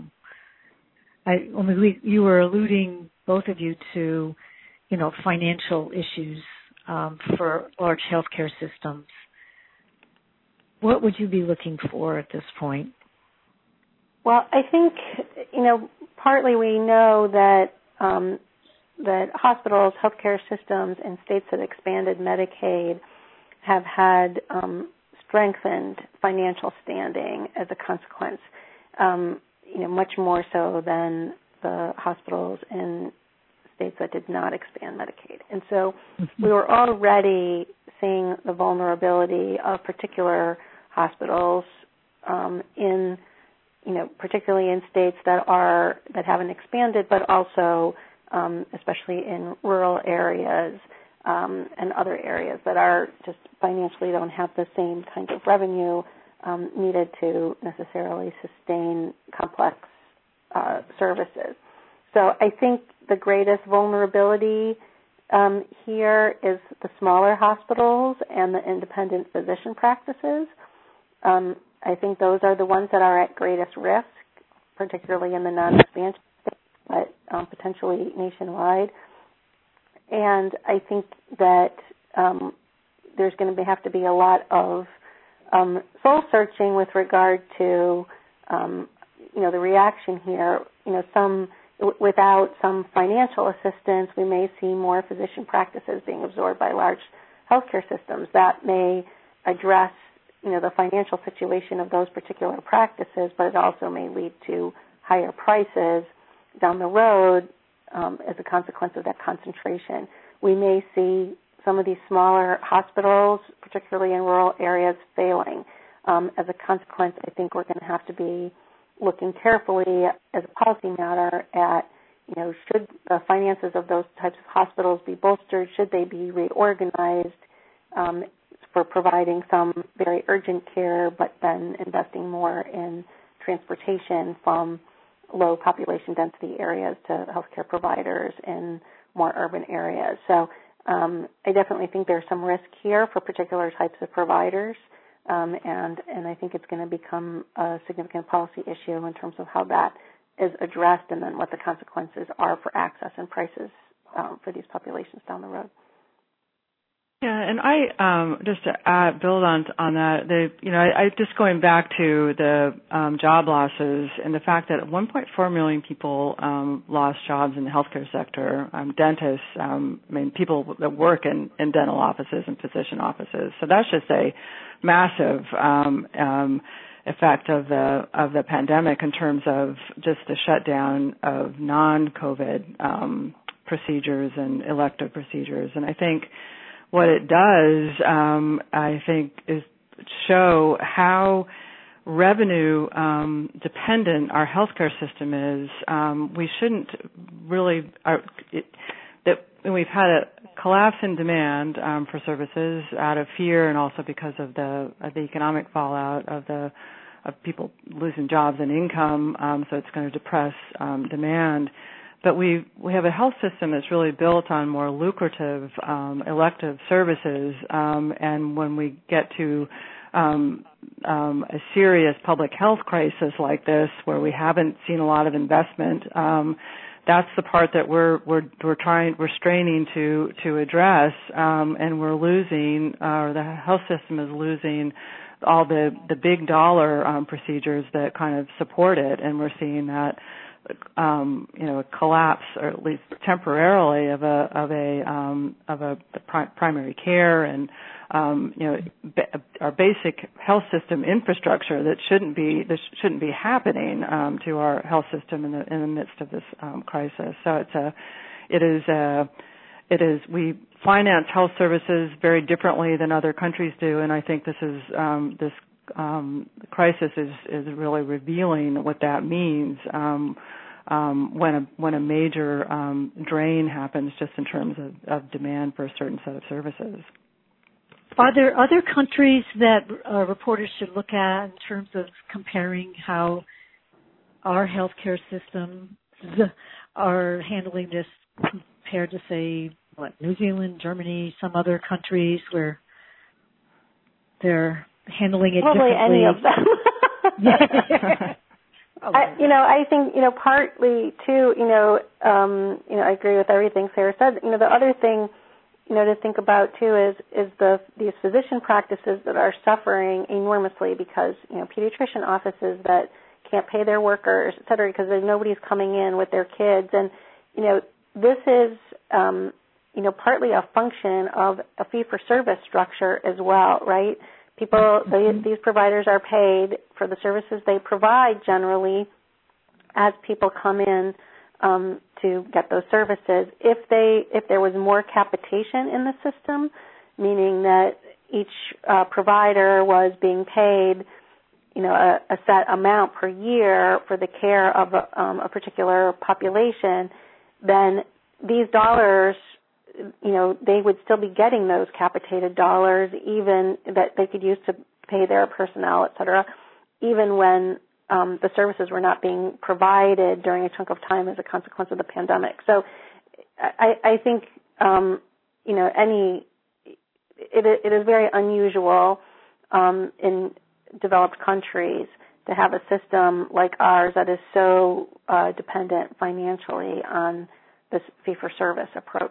I, I mean, we, you were alluding, both of you, to you know, financial issues um, for large healthcare systems. what would you be looking for at this point? Well, I think, you know, partly we know that um, that hospitals, healthcare systems in states that expanded Medicaid have had um, strengthened financial standing as a consequence, um, you know, much more so than the hospitals in states that did not expand Medicaid. And so we were already seeing the vulnerability of particular hospitals um, in, you know, particularly in states that are that haven't expanded, but also um, especially in rural areas um, and other areas that are just financially don't have the same kind of revenue um, needed to necessarily sustain complex uh, services. So I think the greatest vulnerability um, here is the smaller hospitals and the independent physician practices. Um, I think those are the ones that are at greatest risk, particularly in the non-expansion states, but um, potentially nationwide. And I think that um, there's going to have to be a lot of um, soul searching with regard to, um, you know, the reaction here. You know, some without some financial assistance, we may see more physician practices being absorbed by large healthcare systems. That may address, you know, the financial situation of those particular practices, but it also may lead to higher prices down the road um, as a consequence of that concentration. We may see some of these smaller hospitals, particularly in rural areas, failing. Um, as a consequence, I think we're going to have to be looking carefully as a policy matter at, you know, should the finances of those types of hospitals be bolstered? Should they be reorganized um, for providing some very urgent care, but then investing more in transportation from low population density areas to healthcare providers in more urban areas? So um, I definitely think there's some risk here for particular types of providers. Um, and, and I think it's going to become a significant policy issue in terms of how that is addressed and then what the consequences are for access and prices um, for these populations down the road. Yeah, and I um, just to add, build on on that, the you know, I, I just going back to the um, job losses and the fact that one point four million people um, lost jobs in the healthcare sector, um, dentists, um, I mean, people that work in, in dental offices and physician offices. So that's just a massive um, um, effect of the of the pandemic in terms of just the shutdown of non-COVID um, procedures and elective procedures, and I think. What it does, um, I think, is show how revenue um, dependent our healthcare system is. Um, we shouldn't really our, it, that we've had a collapse in demand um, for services out of fear, and also because of the of the economic fallout of the of people losing jobs and income. Um, so it's going to depress um, demand. But we we have a health system that's really built on more lucrative um, elective services, um, and when we get to um, um, a serious public health crisis like this, where we haven't seen a lot of investment, um, that's the part that we're we're we're trying we're straining to to address, um, and we're losing, or uh, the health system is losing all the the big dollar um, procedures that kind of support it, and we're seeing that. Um, you know, a collapse, or at least temporarily, of a of a um, of a pri- primary care and um, you know ba- our basic health system infrastructure that shouldn't be this shouldn't be happening um, to our health system in the in the midst of this um, crisis. So it's a it is a it is we finance health services very differently than other countries do, and I think this is um, this. Um, the crisis is, is really revealing what that means um, um, when a when a major um, drain happens just in terms of, of demand for a certain set of services. Are there other countries that uh, reporters should look at in terms of comparing how our healthcare systems are handling this compared to, say, what, New Zealand, Germany, some other countries where they're handling it Probably differently? any of them. I, you know, I think, you know, partly too, you know, um, you know, I agree with everything Sarah said. You know, the other thing you know, to think about too is is the these physician practices that are suffering enormously because, you know, pediatrician offices that can't pay their workers, et cetera, because there's nobody's coming in with their kids. And, you know, this is, um, you know, partly a function of a fee-for-service structure as well, right? People, they, these providers are paid for the services they provide generally as people come in um, to get those services. If they, if there was more capitation in the system, meaning that each uh, provider was being paid, you know, a, a set amount per year for the care of a, um, a particular population, then these dollars, you know, they would still be getting those capitated dollars, even that they could use to pay their personnel, et cetera, even when um, the services were not being provided during a chunk of time as a consequence of the pandemic. So I, I think, um, you know, any, it, it is very unusual um, in developed countries to have a system like ours that is so uh, dependent financially on this fee-for-service approach.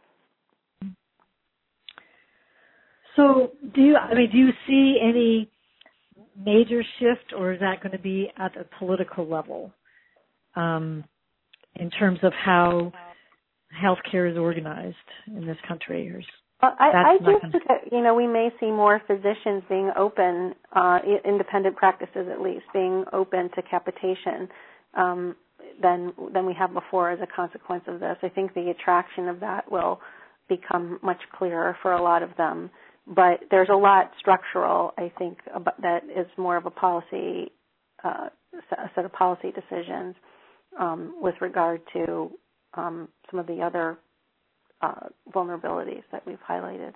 So, do you? I mean, do you see any major shift, or is that going to be at the political level, um, in terms of how healthcare is organized in this country? Or Well, I, I do gonna... think that, you know, we may see more physicians being open, uh, independent practices at least, being open to capitation um, than than we have before as a consequence of this. I think the attraction of that will become much clearer for a lot of them. But there's a lot structural, I think, about, that is more of a policy, uh, a set of policy decisions um, with regard to um, some of the other Uh, vulnerabilities that we've highlighted.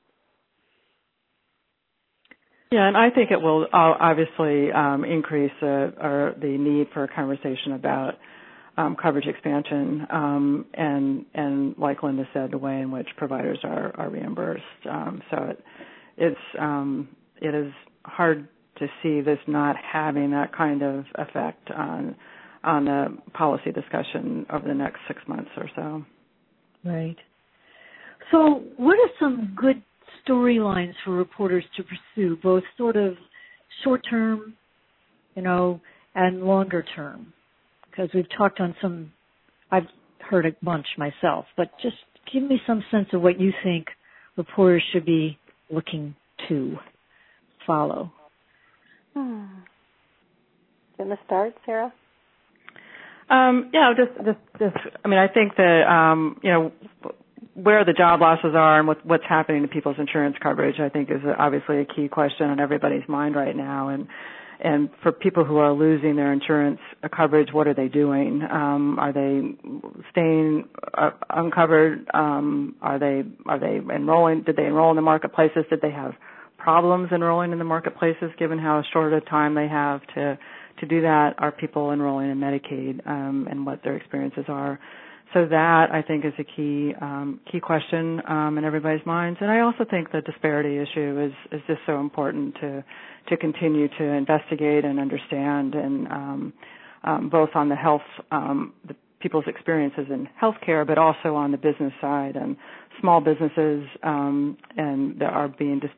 Yeah, and I think it will uh, obviously um, increase uh, or the need for a conversation about um, coverage expansion um, and, and, like Linda said, the way in which providers are, are reimbursed. Um, so it, it's um, it is hard to see this not having that kind of effect on on the policy discussion over the next six months or so. Right. So what are some good storylines for reporters to pursue, both sort of short-term, you know, and longer-term? Because we've talked on some, I've heard a bunch myself, but just give me some sense of what you think reporters should be looking to follow. Hmm. Do you want to start, Sarah? Um, yeah, just, just, just, I mean, I think that, um, you know, where the job losses are and what, what's happening to people's insurance coverage, I think, is obviously a key question on everybody's mind right now. And and for people who are losing their insurance coverage, what are they doing? Um, are they staying uh, uncovered? Um, are they are they enrolling? Did they enroll in the marketplaces? Did they have problems enrolling in the marketplaces, given how short a time they have to to do that? Are people enrolling in Medicaid um, and what their experiences are? So that, I think, is a key um, key question um, in everybody's minds. And I also think the disparity issue is, is just so important to to continue to investigate and understand, and um, um, both on the health, um, the people's experiences in healthcare, but also on the business side and small businesses um, and that are being dis,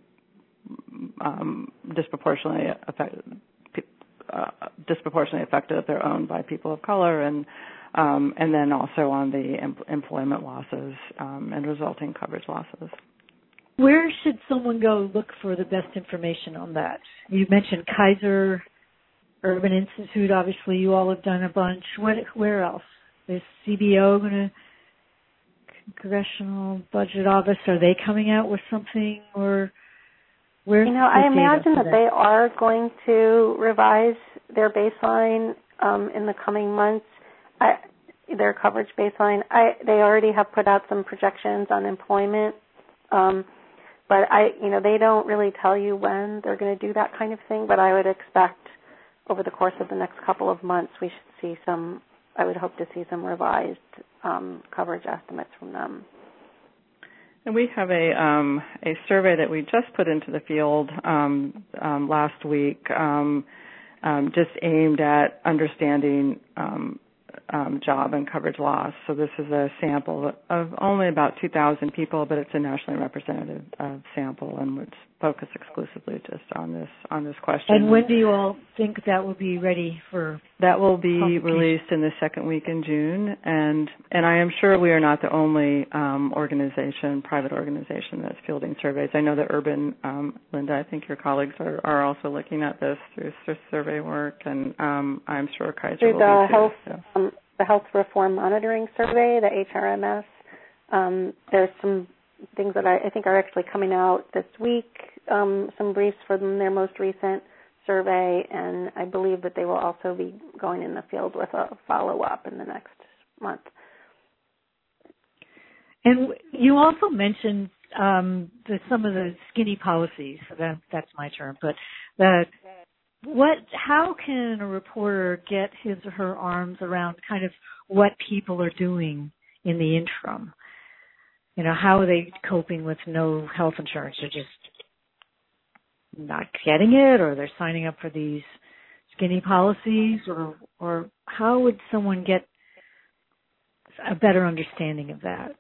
um, disproportionately affected, uh, disproportionately affected if they're owned by people of color, and Um, and then also on the em- employment losses um, and resulting coverage losses. Where should someone go look for the best information on that? You mentioned Kaiser Urban Institute. Obviously, you all have done a bunch. What, where else? Is C B O going to, Congressional Budget Office, are they coming out with something? Or where? You know, I imagine that, that they are going to revise their baseline um, in the coming months. I, their coverage baseline. I, they already have put out some projections on employment, um, but I, you know, they don't really tell you when they're going to do that kind of thing. But I would expect over the course of the next couple of months, we should see some. I would hope to see some revised um, coverage estimates from them. And we have a um, a survey that we just put into the field um, um, last week, um, um, just aimed at understanding. Um, um, job and coverage loss. So this is a sample of only about two thousand people, but it's a nationally representative uh, sample, and it's focused exclusively just on this on this question. And when do you all think that will be ready for? That will be released in the second week in June, and and I am sure we are not the only um, organization, private organization that's fielding surveys. I know that Urban, um, Linda, I think your colleagues are, are also looking at this through survey work, and um, I'm sure Kaiser through will the be health, too. So. um, the Health Reform Monitoring Survey, the H R M S. Um, there's some things that I, I think are actually coming out this week. Um, some briefs for them, their most recent survey, and I believe that they will also be going in the field with a follow-up in the next month. And you also mentioned um, the, some of the skinny policies. That, that's my term, but the, what? How can a reporter get his or her arms around kind of what people are doing in the interim? You know, how are they coping with no health insurance? They're just not getting it, or they're signing up for these skinny policies, or or how would someone get a better understanding of that?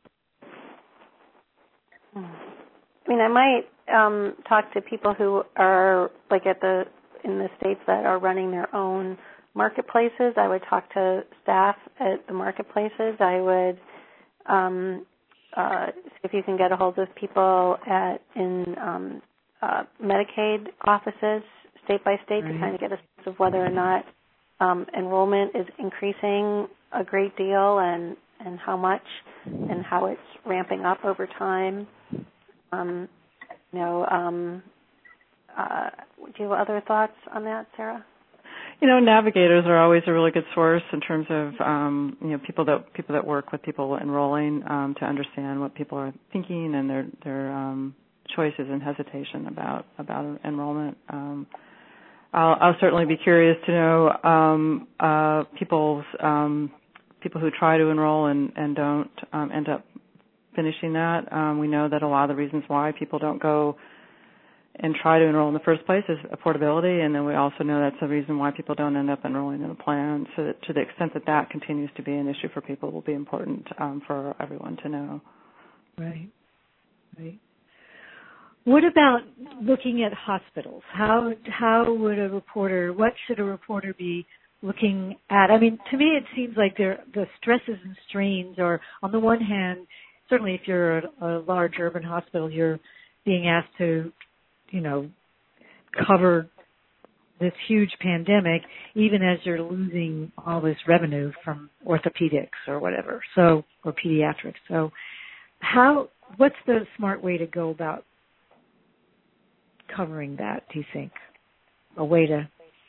I mean, I might um, talk to people who are like at the in the states that are running their own marketplaces. I would talk to staff at the marketplaces. I would um, uh, see if you can get a hold of people at in um, Uh, Medicaid offices, state by state, right, to kind of get a sense of whether or not um, enrollment is increasing a great deal, and, and how much, and how it's ramping up over time. Um, you know, um, uh, do you have other thoughts on that, Sarah? You know, navigators are always a really good source in terms of um, you know people that people that work with people enrolling um, to understand what people are thinking and their their um, choices and hesitation about about enrollment. Um, I'll, I'll certainly be curious to know um, uh, people's um, people who try to enroll and, and don't um, end up finishing that. Um, we know that a lot of the reasons why people don't go and try to enroll in the first place is affordability, and then we also know that's the reason why people don't end up enrolling in a plan. So that to the extent that that continues to be an issue for people, will be important um, for everyone to know. Right, right. What about looking at hospitals? How how would a reporter, what should a reporter be looking at? I mean, to me it seems like there, the stresses and strains are, on the one hand, certainly if you're a, a large urban hospital, you're being asked to, you know, cover this huge pandemic, even as you're losing all this revenue from orthopedics or whatever, so, or pediatrics. So how, what's the smart way to go about covering that, do you think? A way to...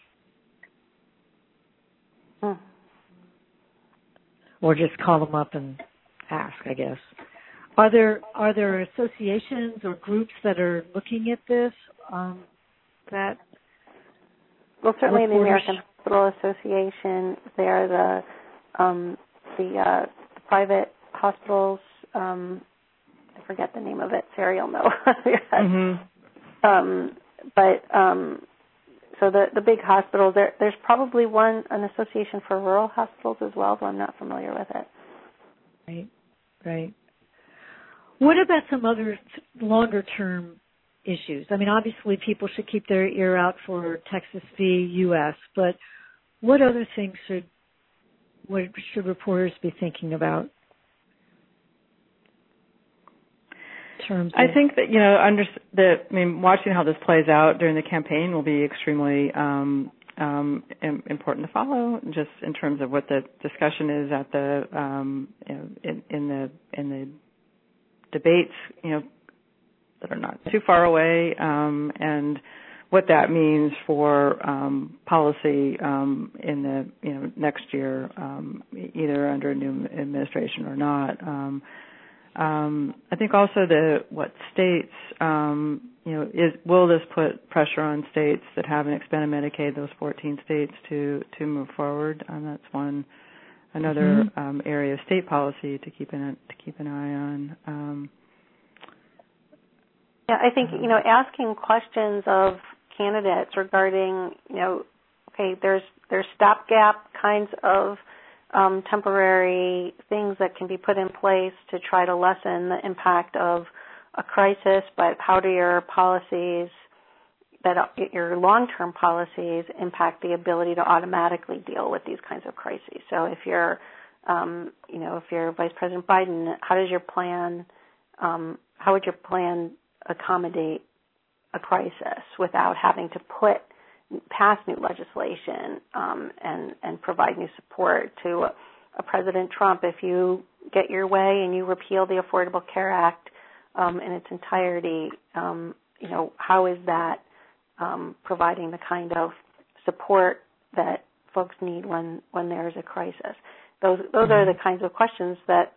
Hmm. Or just call them up and ask, I guess. Are there are there associations or groups that are looking at this? Um, that well, certainly the American Hospital Association. They're the um, the, uh, the private hospitals. Um, I forget the name of it. Sarah, you'll know. mm-hmm. Um, but um, so the the big hospitals, there, there's probably one an association for rural hospitals as well, though I'm not familiar with it. Right, right. What about some other longer term issues? I mean, obviously people should keep their ear out for Texas v. U S, but what other things should what should reporters be thinking about? Terms I think that, you know, under, that, I mean, watching how this plays out during the campaign will be extremely um, um, important to follow, just in terms of what the discussion is at the um, you know, in, in the in the debates, you know, that are not too far away, um, and what that means for um, policy um, in the you know next year, um, either under a new administration or not. Um, Um, I think also the what states, um, you know, is will this put pressure on states that haven't expanded Medicaid, those fourteen states, to to move forward? And that's one another mm-hmm. um, area of state policy to keep an to keep an eye on. Um, yeah, I think you know asking questions of candidates regarding you know, okay, there's there's stopgap kinds of um, temporary things that can be put in place to try to lessen the impact of a crisis, but how do your policies, that your long-term policies, impact the ability to automatically deal with these kinds of crises? So if you're, um, you know, if you're Vice President Biden, how does your plan, um, how would your plan accommodate a crisis without having to put pass new legislation um, and and provide new support to a, a President Trump? If you get your way and you repeal the Affordable Care Act um, in its entirety, um, you know, how is that um, providing the kind of support that folks need when when there is a crisis? Those those mm-hmm. are the kinds of questions that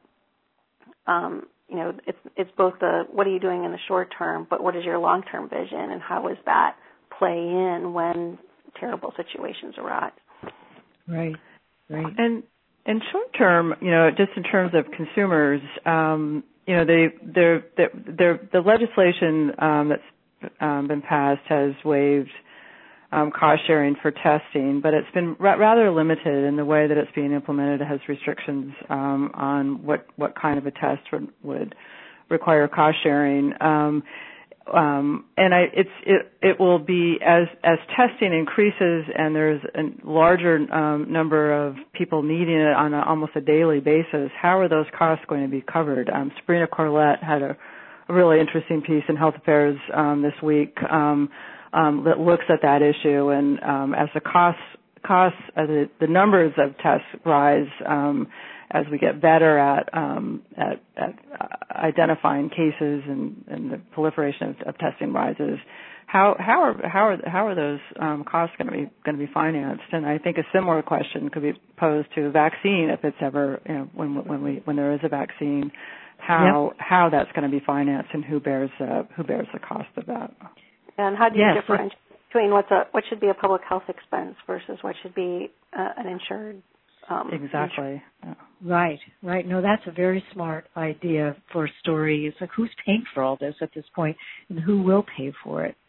um, you know. It's it's both the what are you doing in the short term, but what is your long term vision, and how is that play in when terrible situations arise? Right, right. And in short term, you know, just in terms of consumers, um, you know, they, they're, they're, they're, the legislation um, that's um, been passed has waived um, cost sharing for testing, but it's been ra- rather limited in the way that it's being implemented. It has restrictions um, on what, what kind of a test would, would require cost sharing. Um, Um, and I, it's, it, it will be as, as testing increases and there's a larger um, number of people needing it on a, almost a daily basis, how are those costs going to be covered? Um, Sabrina Corlett had a, a really interesting piece in Health Affairs um, this week um, um, that looks at that issue. And um, as the costs, costs uh, the, the numbers of tests rise, um, as we get better at um, at, at uh, identifying cases and, and the proliferation of, of testing rises, how how are how are how are those um, costs going to be going to be financed? And I think a similar question could be posed to a vaccine if it's ever, you know, when when we when there is a vaccine, how yep. how that's going to be financed and who bears uh, who bears the cost of that. And how do you yes. differentiate between what's a what should be a public health expense versus what should be uh, an insured? Um, exactly. Yeah. Right, right. No, that's a very smart idea for a story. It's like who's paying for all this at this point and who will pay for it.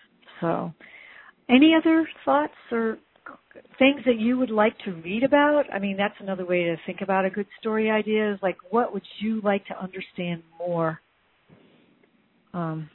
So any other thoughts or things that you would like to read about? I mean, that's another way to think about a good story idea is like what would you like to understand more? Um,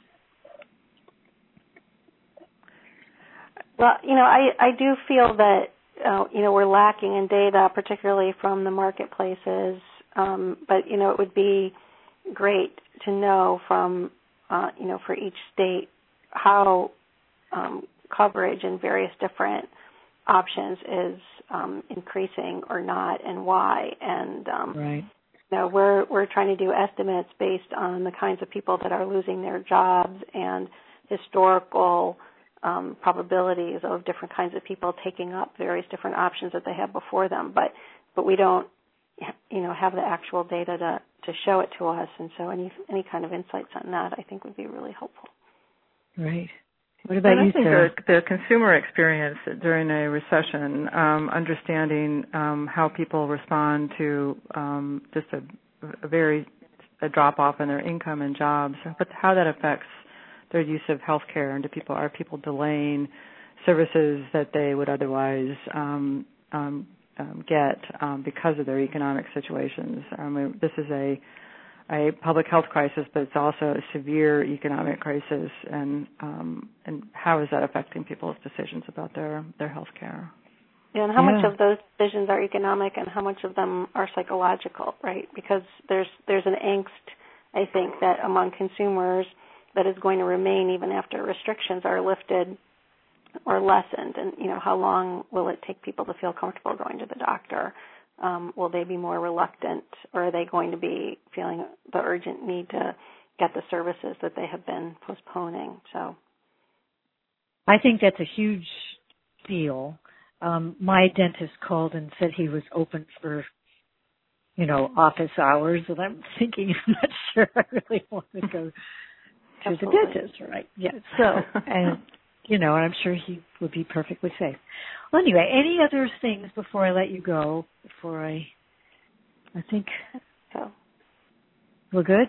well, you know, I, I do feel that Uh, you know, we're lacking in data, particularly from the marketplaces. Um, but, you know, it would be great to know from, uh, you know, for each state how um, coverage in various different options is um, increasing or not and why. And, um, right. you know, we're, we're trying to do estimates based on the kinds of people that are losing their jobs and historical Um, probabilities of different kinds of people taking up various different options that they have before them, but but we don't, you know, have the actual data to, to show it to us, and so any any kind of insights on that I think would be really helpful. Right. What about and you, I think Sarah? The, the consumer experience during a recession, um, understanding um, how people respond to um, just a, a very a drop off in their income and jobs, but how that affects their use of health care, and do people are people delaying services that they would otherwise um, um, um, get um, because of their economic situations. Um, this is a a public health crisis, but it's also a severe economic crisis, and um, and how is that affecting people's decisions about their their health care? Yeah, and how yeah. much of those decisions are economic, and how much of them are psychological, right? Because there's there's an angst, I think, that among consumers that is going to remain even after restrictions are lifted or lessened. And, you know, how long will it take people to feel comfortable going to the doctor? Um, will they be more reluctant, or are they going to be feeling the urgent need to get the services that they have been postponing? So I think that's a huge deal. Um, my dentist called and said he was open for, you know, office hours, and I'm thinking, I'm not sure I really want to go to the dentist, right? Yeah. So, and you know, and I'm sure he would be perfectly safe. Well, anyway, any other things before I let you go? Before I, I think so. We're good.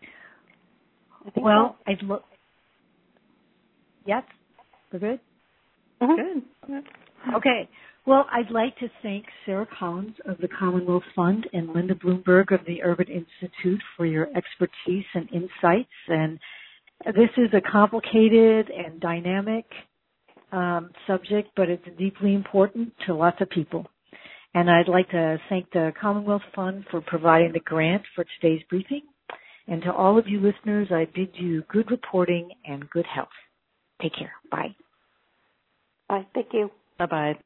I think well, so. I'd look. Yes, we're good. Mm-hmm. Good. Okay. Well, I'd like to thank Sarah Collins of the Commonwealth Fund and Linda Bloomberg of the Urban Institute for your expertise and insights. And this is a complicated and dynamic um, subject, but it's deeply important to lots of people. And I'd like to thank the Commonwealth Fund for providing the grant for today's briefing. And to all of you listeners, I bid you good reporting and good health. Take care. Bye. Bye. Thank you. Bye-bye.